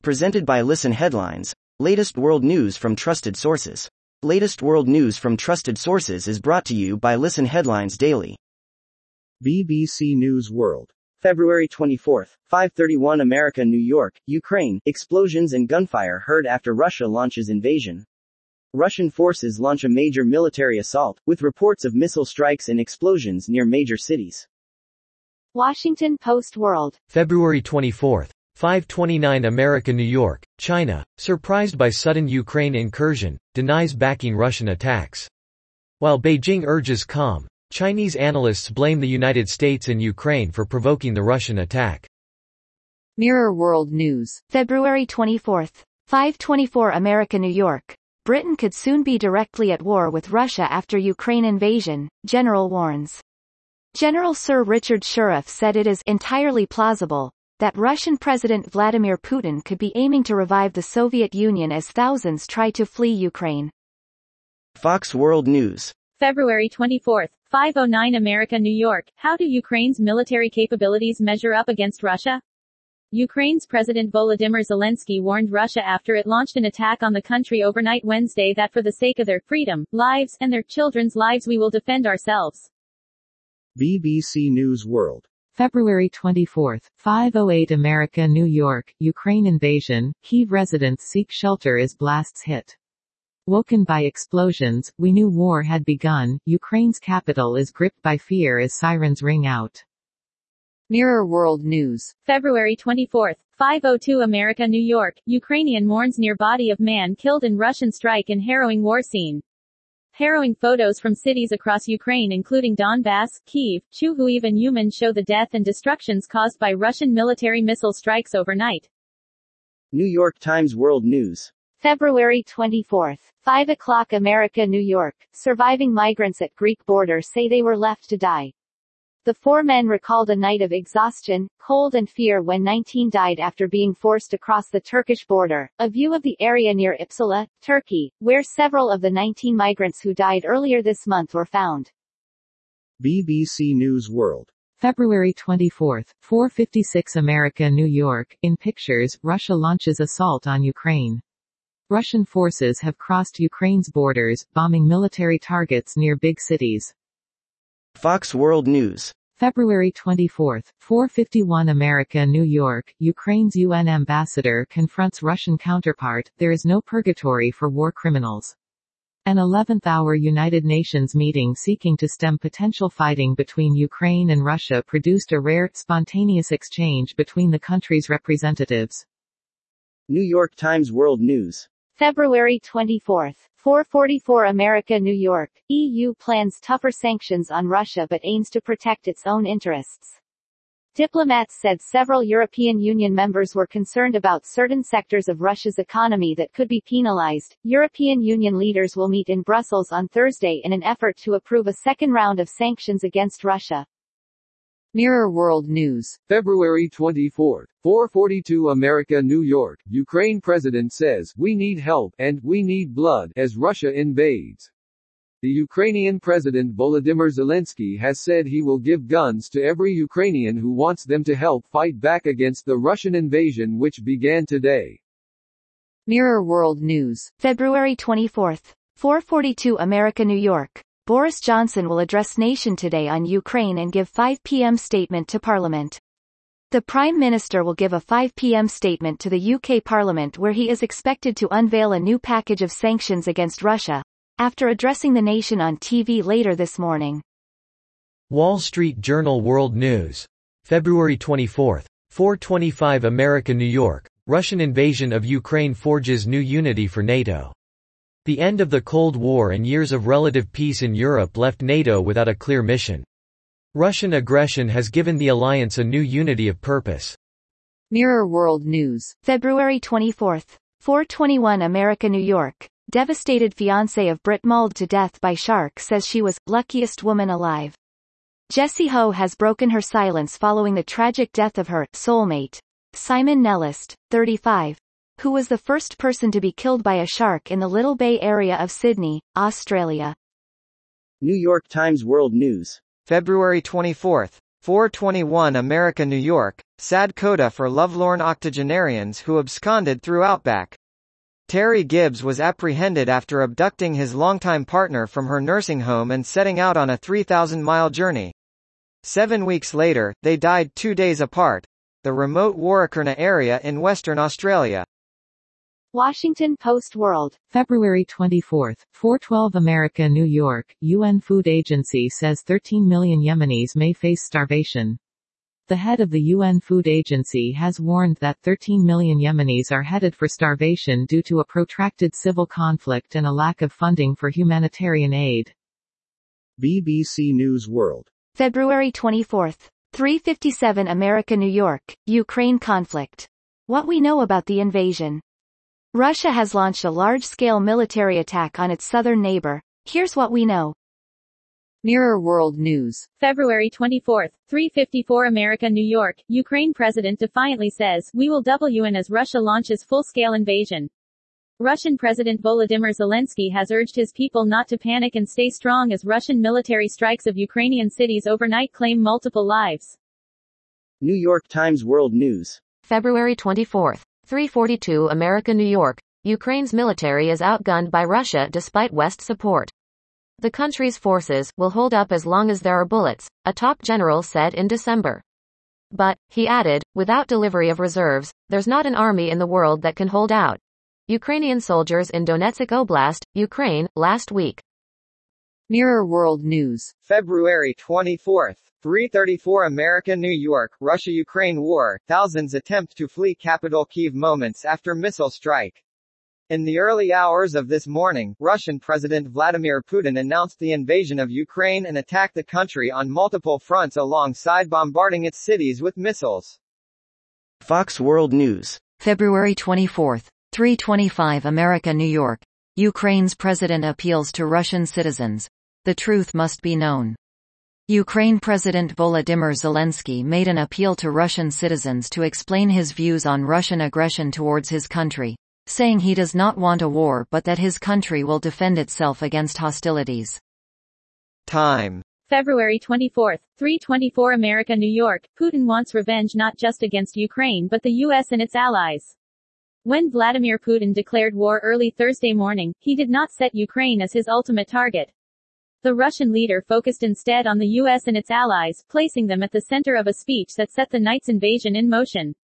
Presented by Listen Headlines, latest world news from trusted sources. Latest world news from trusted sources is brought to you by Listen Headlines Daily. BBC News World. February 24, 5:31 America, New York, Ukraine. Explosions and gunfire heard after Russia launches invasion. Russian forces launch a major military assault, with reports of missile strikes and explosions near major cities. Washington Post World. February 24, 5:29 America, New York, China, surprised by sudden Ukraine incursion, denies backing Russian attacks. While Beijing urges calm, Chinese analysts blame the United States and Ukraine for provoking the Russian attack. Mirror World News. February 24, 5:24 America, New York. Britain could soon be directly at war with Russia after Ukraine invasion, General warns. General Sir Richard Sheriff said it is entirely plausible that Russian President Vladimir Putin could be aiming to revive the Soviet Union as thousands try to flee Ukraine. Fox World News. February 24, 5:09 America, New York. How do Ukraine's military capabilities measure up against Russia? Ukraine's President Volodymyr Zelensky warned Russia after it launched an attack on the country overnight Wednesday that for the sake of their freedom, lives, and their children's lives we will defend ourselves. BBC News World. February 24, 5:08 America, New York, Ukraine invasion, Kyiv residents seek shelter as blasts hit. Woken by explosions, we knew war had begun. Ukraine's capital is gripped by fear as sirens ring out. Mirror World News. February 24, 5:02 America, New York, Ukrainian mourns near body of man killed in Russian strike in harrowing war scene. Harrowing photos from cities across Ukraine including Donbass, Kyiv, Chuhuiv and Uman show the death and destructions caused by Russian military missile strikes overnight. New York Times World News. February 24, 5 o'clock America, New York. Surviving migrants at Greek border say they were left to die. The four men recalled a night of exhaustion, cold and fear when 19 died after being forced across the Turkish border. A view of the area near Ipsala, Turkey, where several of the 19 migrants who died earlier this month were found. BBC News World. February 24, 4:56 America, New York. In pictures, Russia launches assault on Ukraine. Russian forces have crossed Ukraine's borders, bombing military targets near big cities. Fox World News. February 24, 4:51 America, New York, Ukraine's UN ambassador confronts Russian counterpart, there is no purgatory for war criminals. An 11th-hour United Nations meeting seeking to stem potential fighting between Ukraine and Russia produced a rare, spontaneous exchange between the countries' representatives. New York Times World News. February 24, 4:44 America, New York. EU plans tougher sanctions on Russia but aims to protect its own interests. Diplomats said several European Union members were concerned about certain sectors of Russia's economy that could be penalized. European Union leaders will meet in Brussels on Thursday in an effort to approve a second round of sanctions against Russia. Mirror World News. February 24, 4:42 America, New York, Ukraine president says, "We need help, and we need blood," as Russia invades. The Ukrainian president Volodymyr Zelensky has said he will give guns to every Ukrainian who wants them to help fight back against the Russian invasion which began today. Mirror World News. February 24, 4:42 America, New York. Boris Johnson will address nation today on Ukraine and give 5 p.m. statement to Parliament. The Prime Minister will give a 5 p.m. statement to the UK Parliament where he is expected to unveil a new package of sanctions against Russia, after addressing the nation on TV later this morning. Wall Street Journal World News. February 24, 4:25 America, New York. Russian invasion of Ukraine forges new unity for NATO. The end of the Cold War and years of relative peace in Europe left NATO without a clear mission. Russian aggression has given the alliance a new unity of purpose. Mirror World News. February 24, 4:21 America, New York. Devastated fiancé of Brit mauled to death by shark says she was luckiest woman alive. Jessie Ho has broken her silence following the tragic death of her soulmate, Simon Nellist, 35. Who was the first person to be killed by a shark in the Little Bay area of Sydney, Australia. New York Times World News. February 24, 4:21 America, New York. sad coda for lovelorn octogenarians who absconded through Outback. Terry Gibbs was apprehended after abducting his longtime partner from her nursing home and setting out on a 3,000-mile journey. 7 weeks later, they died 2 days apart. The remote Warrakarna area in Western Australia. Washington Post World. February 24, 4:12 America, New York, UN Food Agency says 13 million Yemenis may face starvation. The head of the UN Food Agency has warned that 13 million Yemenis are headed for starvation due to a protracted civil conflict and a lack of funding for humanitarian aid. BBC News World. February 24, 3:57 America, New York, Ukraine conflict. What we know about the invasion. Russia has launched a large-scale military attack on its southern neighbor. Here's what we know. Mirror World News. February 24, 3:54 America, New York, Ukraine president defiantly says, "We will double UN as Russia launches full-scale invasion." Russian President Volodymyr Zelensky has urged his people not to panic and stay strong as Russian military strikes of Ukrainian cities overnight claim multiple lives. New York Times World News. February 24, 3:42 America, New York, Ukraine's military is outgunned by Russia despite West support. The country's forces will hold up as long as there are bullets, a top general said in December. But, he added, without delivery of reserves, there's not an army in the world that can hold out. Ukrainian soldiers in Donetsk Oblast, Ukraine, last week. Mirror World News. February 24, 3:34 America, New York, Russia-Ukraine war, thousands attempt to flee capital Kyiv moments after missile strike. In the early hours of this morning, Russian President Vladimir Putin announced the invasion of Ukraine and attacked the country on multiple fronts alongside bombarding its cities with missiles. Fox World News. February 24, 3:25 America, New York, Ukraine's president appeals to Russian citizens. The truth must be known. Ukraine President Volodymyr Zelensky made an appeal to Russian citizens to explain his views on Russian aggression towards his country, saying he does not want a war but that his country will defend itself against hostilities. Time. February 24, 3:24 America, New York, Putin wants revenge not just against Ukraine but the U.S. and its allies. When Vladimir Putin declared war early Thursday morning, he did not set Ukraine as his ultimate target. The Russian leader focused instead on the U.S. and its allies, placing them at the center of a speech that set the night's invasion in motion.